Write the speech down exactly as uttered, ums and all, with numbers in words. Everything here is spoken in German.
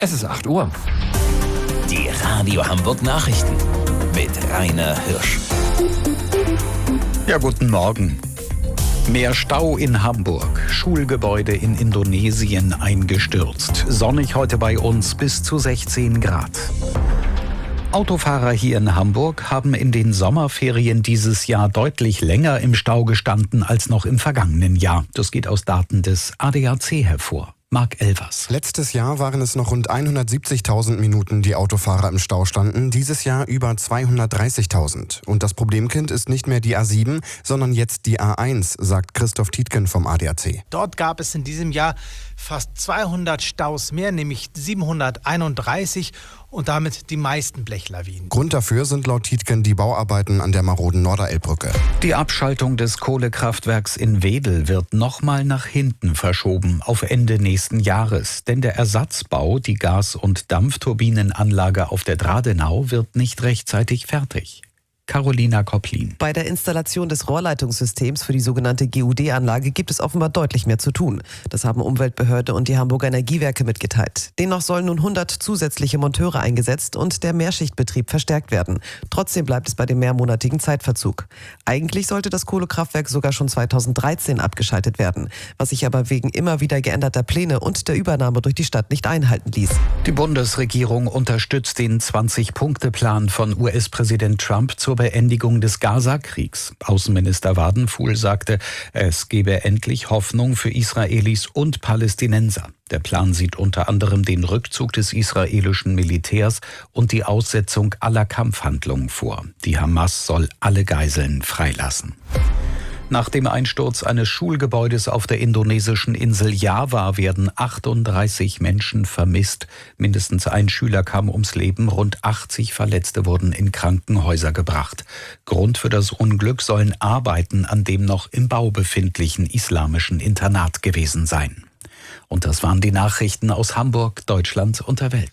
Es ist acht Uhr. Die Radio Hamburg Nachrichten mit Rainer Hirsch. Ja, guten Morgen. Mehr Stau in Hamburg, Schulgebäude in Indonesien eingestürzt. Sonnig heute bei uns bis zu sechzehn Grad. Autofahrer hier in Hamburg haben in den Sommerferien dieses Jahr deutlich länger im Stau gestanden als noch im vergangenen Jahr. Das geht aus Daten des A D A C hervor. Marc Elvers. Letztes Jahr waren es noch rund hundertsiebzigtausend Minuten, die Autofahrer im Stau standen. Dieses Jahr über zweihundertdreißigtausend. Und das Problemkind ist nicht mehr die A sieben, sondern jetzt die A eins, sagt Christoph Tietgen vom A D A C. Dort gab es in diesem Jahr fast zweihundert Staus mehr, nämlich siebenhunderteinunddreißig und damit die meisten Blechlawinen. Grund dafür sind laut Tietgen die Bauarbeiten an der maroden Norderelbbrücke. Die Abschaltung des Kohlekraftwerks in Wedel wird nochmal nach hinten verschoben, auf Ende nächsten Jahres. Denn der Ersatzbau, die Gas- und Dampfturbinenanlage auf der Dradenau, wird nicht rechtzeitig fertig. Carolina Kopplin. Bei der Installation des Rohrleitungssystems für die sogenannte G U D-Anlage gibt es offenbar deutlich mehr zu tun. Das haben Umweltbehörde und die Hamburger Energiewerke mitgeteilt. Demnach sollen nun hundert zusätzliche Monteure eingesetzt und der Mehrschichtbetrieb verstärkt werden. Trotzdem bleibt es bei dem mehrmonatigen Zeitverzug. Eigentlich sollte das Kohlekraftwerk sogar schon zweitausenddreizehn abgeschaltet werden, was sich aber wegen immer wieder geänderter Pläne und der Übernahme durch die Stadt nicht einhalten ließ. Die Bundesregierung unterstützt den zwanzig-Punkte-Plan von U S-Präsident Trump zur Beendigung des Gaza-Kriegs. Außenminister Wadenfuhl sagte, es gebe endlich Hoffnung für Israelis und Palästinenser. Der Plan sieht unter anderem den Rückzug des israelischen Militärs und die Aussetzung aller Kampfhandlungen vor. Die Hamas soll alle Geiseln freilassen. Nach dem Einsturz eines Schulgebäudes auf der indonesischen Insel Java werden achtunddreißig Menschen vermisst. Mindestens ein Schüler kam ums Leben, rund achtzig Verletzte wurden in Krankenhäuser gebracht. Grund für das Unglück sollen Arbeiten an dem noch im Bau befindlichen islamischen Internat gewesen sein. Und das waren die Nachrichten aus Hamburg, Deutschland und der Welt.